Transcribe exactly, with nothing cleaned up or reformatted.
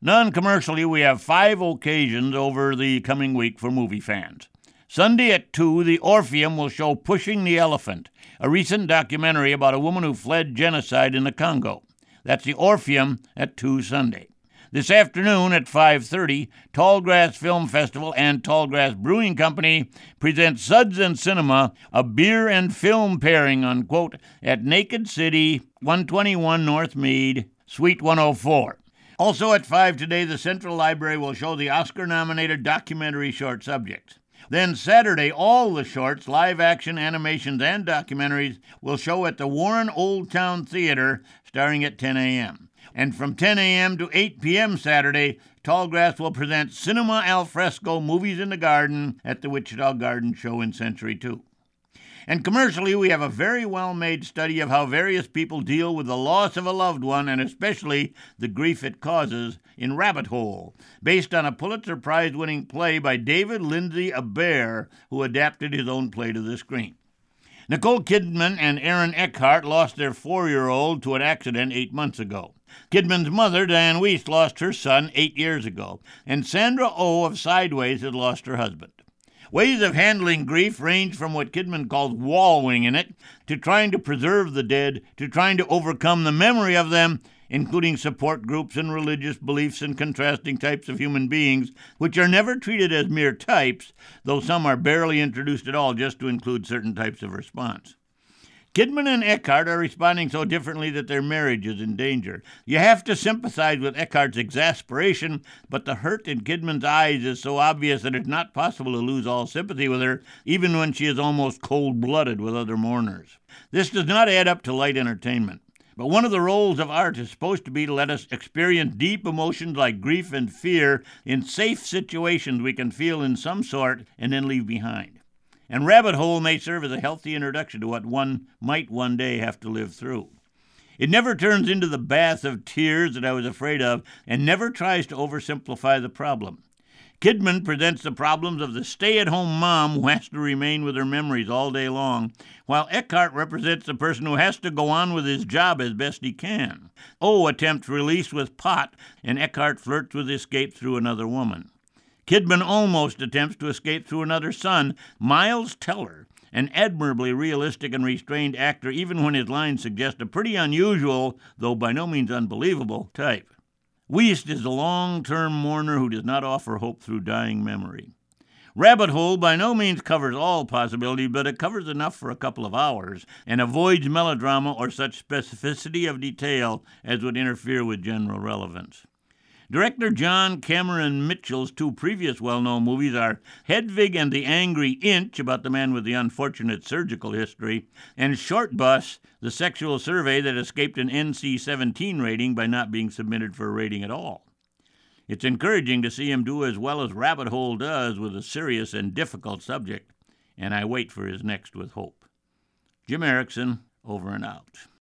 Non-commercially, we have five occasions over the coming week for movie fans. Sunday at two, the Orpheum will show Pushing the Elephant, a recent documentary about a woman who fled genocide in the Congo. That's the Orpheum at two Sunday. This afternoon at five thirty, Tallgrass Film Festival and Tallgrass Brewing Company present Suds and Cinema, a beer and film pairing, unquote, at Naked City, one twenty-one North Meade, Suite one oh four. Also at five today, the Central Library will show the Oscar-nominated documentary short subjects. Then Saturday, all the shorts, live-action animations, and documentaries will show at the Warren Old Town Theater starting at ten a.m. And from ten a.m. to eight p.m. Saturday, Tallgrass will present Cinema al Fresco, Movies in the Garden, at the Wichita Garden Show in Century two. And commercially, we have a very well-made study of how various people deal with the loss of a loved one, and especially the grief it causes, in Rabbit Hole, based on a Pulitzer Prize-winning play by David Lindsay Abaire, who adapted his own play to the screen. Nicole Kidman and Aaron Eckhart lost their four-year-old to an accident eight months ago. Kidman's mother, Diane Wiest, lost her son eight years ago, and Sandra Oh of Sideways has lost her husband. Ways of handling grief range from what Kidman calls wallowing in it, to trying to preserve the dead, to trying to overcome the memory of them, including support groups and religious beliefs and contrasting types of human beings, which are never treated as mere types, though some are barely introduced at all just to include certain types of response. Kidman and Eckhart are responding so differently that their marriage is in danger. You have to sympathize with Eckhart's exasperation, but the hurt in Kidman's eyes is so obvious that it's not possible to lose all sympathy with her, even when she is almost cold-blooded with other mourners. This does not add up to light entertainment. But one of the roles of art is supposed to be to let us experience deep emotions like grief and fear in safe situations we can feel in some sort and then leave behind. And Rabbit Hole may serve as a healthy introduction to what one might one day have to live through. It never turns into the bath of tears that I was afraid of, and never tries to oversimplify the problem. Kidman presents the problems of the stay-at-home mom who has to remain with her memories all day long, while Eckhart represents the person who has to go on with his job as best he can. O attempts release with pot, and Eckhart flirts with escape through another woman. Kidman almost attempts to escape through another son, Miles Teller, an admirably realistic and restrained actor, even when his lines suggest a pretty unusual, though by no means unbelievable, type. Wiest is a long-term mourner who does not offer hope through dying memory. Rabbit Hole by no means covers all possibilities, but it covers enough for a couple of hours and avoids melodrama or such specificity of detail as would interfere with general relevance. Director John Cameron Mitchell's two previous well-known movies are Hedwig and the Angry Inch, about the man with the unfortunate surgical history, and Short Bus, the sexual survey that escaped an N C seventeen rating by not being submitted for a rating at all. It's encouraging to see him do as well as Rabbit Hole does with a serious and difficult subject, and I wait for his next with hope. Jim Erickson, over and out.